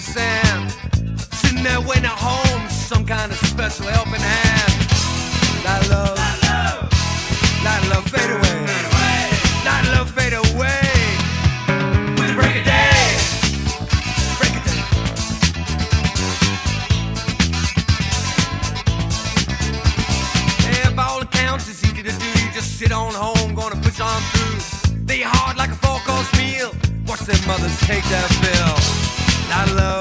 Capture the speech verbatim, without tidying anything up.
sand, sitting there waiting at home, some kind of special helping hand. Let love, let love fade away, let love fade away with the break of day, break of day. Yeah, by all accounts it's easy to do. You just sit on home, gonna push on through. They hard like a four-course meal. Watch their mothers take their fill. Not love.